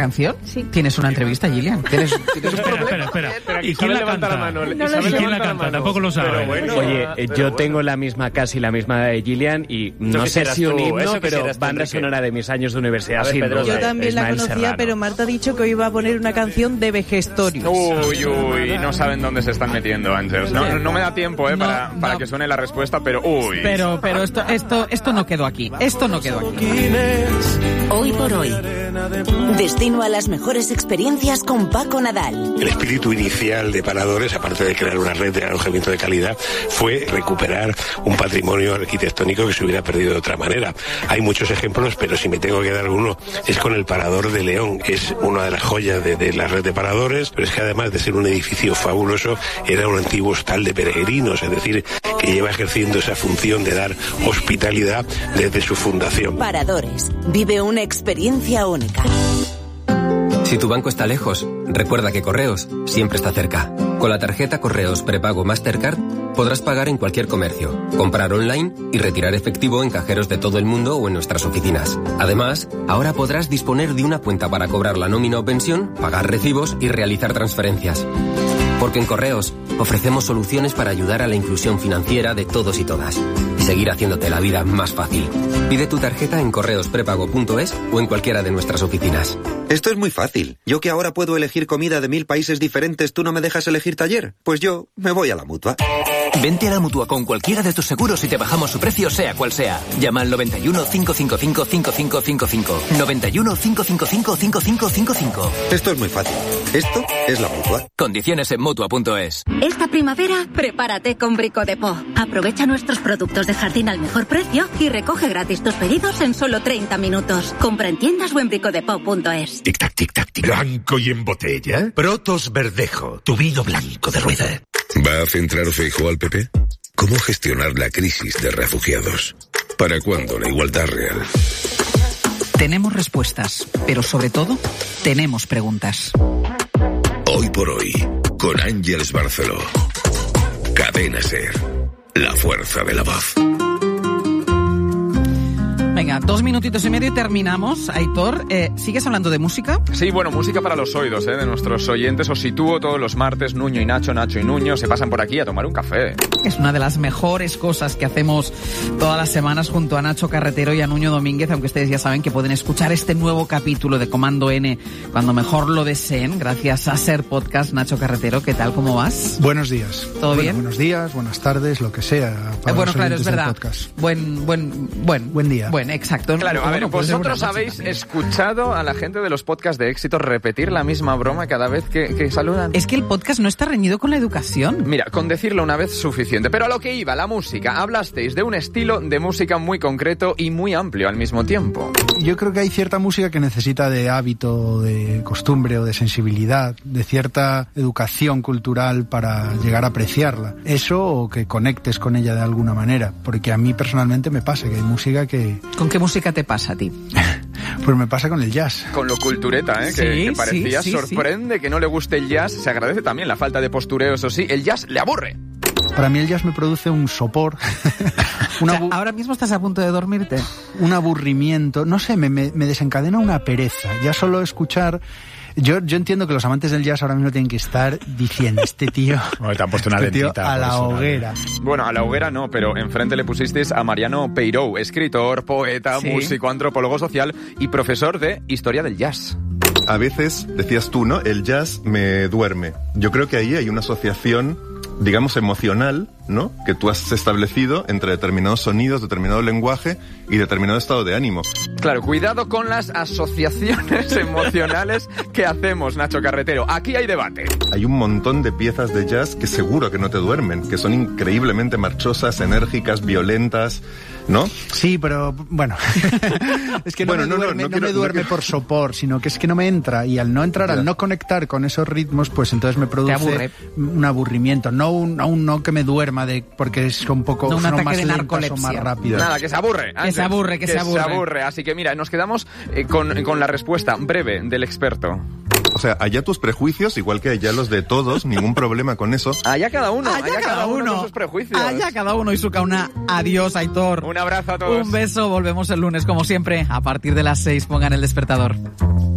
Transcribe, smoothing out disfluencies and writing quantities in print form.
canción? Sí. ¿Tienes una entrevista, Gillian? ¿Tienes Espera. ¿Y quién la canta? ¿Y quién la canta? Tampoco lo sabe. Oye, yo tengo casi la misma de Gillian y no sé si un himno, pero banda sonora de mis años de universidad. Yo también la conocía, pero Marta ha dicho que hoy iba a poner una canción de Vejestorius. Uy, no saben dónde se están metiendo, Ángels. No me da tiempo, para que suene la respuesta, pero uy. Pero esto no quedó aquí. Esto no quedó aquí. Hoy por hoy. Destino a las mejores experiencias con Paco Nadal. El espíritu inicial de Paradores, aparte de crear una red de alojamiento de calidad, fue recuperar un patrimonio arquitectónico que se hubiera perdido de otra manera. Hay muchos ejemplos, pero si me tengo que dar uno, es con el Parador de León. Es una de las joyas de la red de Paradores, pero es que además de ser un edificio fabuloso, era un antiguo hostal de peregrinos, es decir, que lleva ejerciendo esa función de dar hospitalidad desde su fundación. Paradores. Vive una experiencia única. Si tu banco está lejos, recuerda que Correos siempre está cerca. Con la tarjeta Correos Prepago Mastercard podrás pagar en cualquier comercio, comprar online y retirar efectivo en cajeros de todo el mundo o en nuestras oficinas. Además, ahora podrás disponer de una cuenta para cobrar la nómina o pensión, pagar recibos y realizar transferencias. Porque en Correos ofrecemos soluciones para ayudar a la inclusión financiera de todos y todas y seguir haciéndote la vida más fácil. Pide tu tarjeta en correosprepago.es o en cualquiera de nuestras oficinas. Esto es muy fácil. Yo que ahora puedo elegir comida de 1000 países diferentes, ¿tú no me dejas elegir taller? Pues yo me voy a la Mutua. Vente a la Mutua con cualquiera de tus seguros y te bajamos su precio sea cual sea. Llama al 91 555 5555. 91 555 5555. Esto es muy fácil. Esto es la Mutua. Condiciones en Mutua.es. Esta primavera, prepárate con Brico Depot. Aprovecha nuestros productos de jardín al mejor precio y recoge gratis tus pedidos en solo 30 minutos. Compra en tiendas o en bricodepot.es. Tic-tac, tic-tac, tic. Blanco y en botella. Protos Verdejo, tu vino blanco de rueda. ¿Va a centrar Feijóo al PP? ¿Cómo gestionar la crisis de refugiados? ¿Para cuándo la igualdad real? Tenemos respuestas, pero sobre todo, tenemos preguntas. Hoy por hoy, con Ángeles Barceló. Cadena SER. La fuerza de la voz. Venga, 2 minutitos y medio y terminamos. Aitor, ¿sigues hablando de música? Sí, bueno, música para los oídos, de nuestros oyentes. Os sitúo todos los martes. Nuño y Nacho, Nacho y Nuño se pasan por aquí a tomar un café. Es una de las mejores cosas que hacemos todas las semanas junto a Nacho Carretero y a Nuño Domínguez, aunque ustedes ya saben que pueden escuchar este nuevo capítulo de Comando N cuando mejor lo deseen, gracias a Ser Podcast. Nacho Carretero, ¿qué tal? ¿Cómo vas? Buenos días. ¿Todo bien? Buenos días, buenas tardes, lo que sea. Bueno, claro, es verdad. Buen día. Exacto. Claro, a ver, vosotros habéis escuchado a la gente de los podcasts de éxito repetir la misma broma cada vez que saludan. Es que el podcast no está reñido con la educación. Mira, con decirlo una vez suficiente. Pero a lo que iba, la música. Hablasteis de un estilo de música muy concreto y muy amplio al mismo tiempo. Yo creo que hay cierta música que necesita de hábito, de costumbre o de sensibilidad, de cierta educación cultural para llegar a apreciarla. Eso o que conectes con ella de alguna manera. Porque a mí personalmente me pasa que hay música que... ¿Con qué música te pasa a ti? Pues me pasa con el jazz. Con lo cultureta, que parecía. Sorprende que no le guste el jazz. Se agradece también la falta de postureo, eso sí. El jazz le aburre. Para mí el jazz me produce un sopor. Ahora mismo estás a punto de dormirte. Un aburrimiento. No sé, me desencadena una pereza. Ya solo escuchar... Yo entiendo que los amantes del jazz ahora mismo tienen que estar diciendo, este tío... Te han puesto una lentita. A la hoguera. Bueno, a la hoguera no, pero enfrente le pusisteis a Mariano Peirou, escritor, poeta, músico, antropólogo social y profesor de Historia del Jazz. A veces, decías tú, ¿no? El jazz me duerme. Yo creo que ahí hay una asociación, digamos, emocional, ¿no? Que tú has establecido entre determinados sonidos, determinado lenguaje y determinado estado de ánimo. Claro, cuidado con las asociaciones emocionales que hacemos, Nacho Carretero. Aquí hay debate. Hay un montón de piezas de jazz que seguro que no te duermen, que son increíblemente marchosas, enérgicas, violentas, ¿no? Sí, pero bueno, es que no me duerme por sopor, sino que es que no me entra, y al no entrar, al no conectar con esos ritmos, pues entonces me produce un aburrimiento, no que me duerma porque es un poco un ataque más de narcolepsia, más rápido. Nada, que se aburre. Que se aburre. Así que mira, nos quedamos con la respuesta breve del experto. O sea, allá tus prejuicios, igual que allá los de todos, ningún problema con eso. Allá cada uno con sus prejuicios. Allá cada uno y su cauna. Adiós, Aitor. Un abrazo a todos. Un beso, volvemos el lunes como siempre. A partir de las 6 pongan el despertador.